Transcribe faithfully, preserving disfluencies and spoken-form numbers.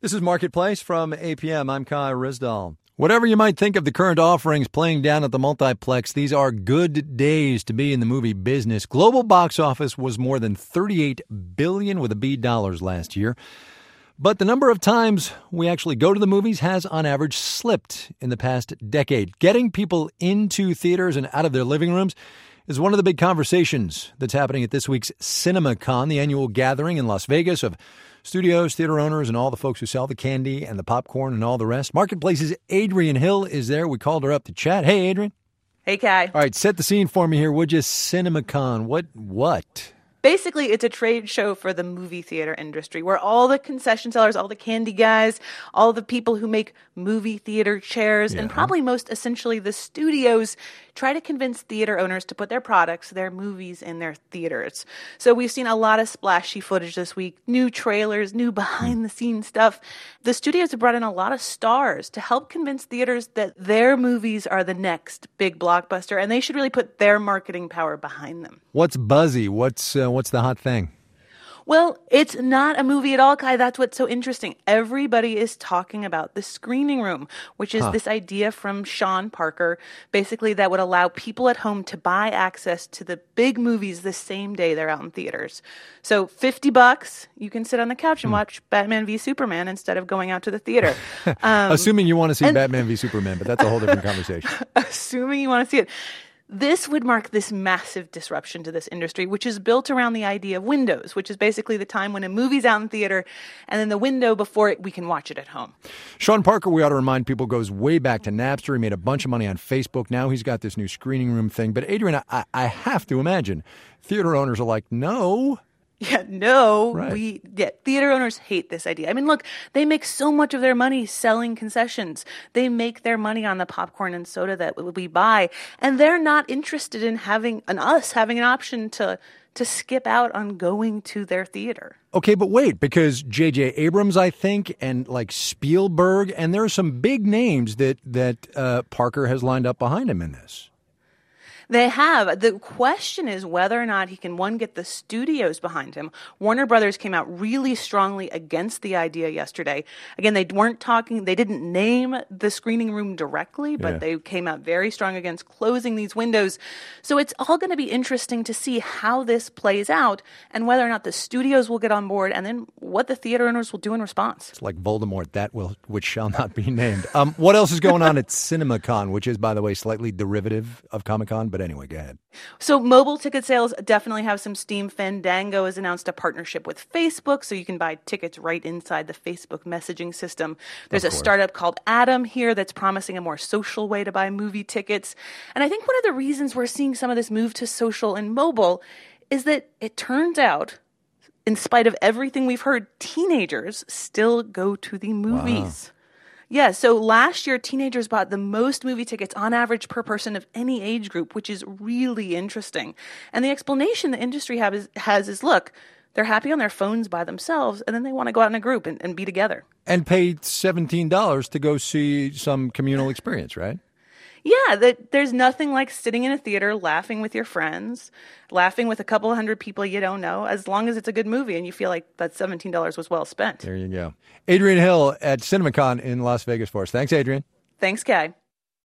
This is Marketplace from A P M. I'm Kai Rizdal. Whatever you might think of the current offerings playing down at the multiplex, these are good days to be in the movie business. Global box office was more than thirty-eight billion dollars with a B dollars last year. But the number of times we actually go to the movies has, on average, slipped in the past decade. Getting people into theaters and out of their living rooms is one of the big conversations that's happening at this week's CinemaCon, the annual gathering in Las Vegas of studios, theater owners, and all the folks who sell the candy and the popcorn and all the rest. Marketplace's Adrienne Hill is there. We called her up to chat. Hey, Adrienne. Hey, Kai. All right, set the scene for me here, would you? CinemaCon. What? What? Basically, it's a trade show for the movie theater industry where all the concession sellers, all the candy guys, all the people who make movie theater chairs, yeah. and probably most essentially the studios try to convince theater owners to put their products, their movies in their theaters. So we've seen a lot of splashy footage this week, new trailers, new behind-the-scenes stuff. The studios have brought in a lot of stars to help convince theaters that their movies are the next big blockbuster, and they should really put their marketing power behind them. What's buzzy? What's uh, what's the hot thing? Well, it's not a movie at all, Kai. That's what's so interesting. Everybody is talking about the screening room, which is huh. this idea from Sean Parker, basically that would allow people at home to buy access to the big movies the same day they're out in theaters. So fifty bucks, you can sit on the couch and hmm. watch Batman v Superman instead of going out to the theater. Um, assuming you want to see and, Batman v Superman, but that's a whole different conversation. Assuming you want to see it. This would mark this massive disruption to this industry, which is built around the idea of windows, which is basically the time when a movie's out in theater and then the window before it, we can watch it at home. Sean Parker, we ought to remind people, goes way back to Napster. He made a bunch of money on Facebook. Now he's got this new screening room thing. But Adrienne, I, I have to imagine theater owners are like, no. Yeah, no, right. we yeah, theater owners hate this idea. I mean, look, they make so much of their money selling concessions. They make their money on the popcorn and soda that we buy, and they're not interested in having an us having an option to to skip out on going to their theater. Okay, but wait, because J J Abrams, I think, and like Spielberg, and there are some big names that that uh, Parker has lined up behind him in this. They have. The question is whether or not he can, one, get the studios behind him. Warner Brothers came out really strongly against the idea yesterday. Again, they weren't talking, they didn't name the screening room directly, but yeah. they came out very strong against closing these windows. So it's all going to be interesting to see how this plays out and whether or not the studios will get on board and then what the theater owners will do in response. It's like Voldemort, that will, which shall not be named. Um, what else is going on at CinemaCon, which is, by the way, slightly derivative of Comic-Con? But anyway, go ahead. So mobile ticket sales definitely have some steam. Fandango has announced a partnership with Facebook, so you can buy tickets right inside the Facebook messaging system. There's a startup called Atom here that's promising a more social way to buy movie tickets. And I think one of the reasons we're seeing some of this move to social and mobile is that it turns out, in spite of everything we've heard, teenagers still go to the movies. Wow. Yeah, so last year, teenagers bought the most movie tickets on average per person of any age group, which is really interesting. And the explanation the industry have is, has is, look, they're happy on their phones by themselves, and then they want to go out in a group and, and be together. And pay seventeen dollars to go see some communal experience, right? Yeah, that there's nothing like sitting in a theater, laughing with your friends, laughing with a couple hundred people you don't know, as long as it's a good movie and you feel like that seventeen dollars was well spent. There you go. Adrienne Hill at CinemaCon in Las Vegas for us. Thanks, Adrienne. Thanks, Kai.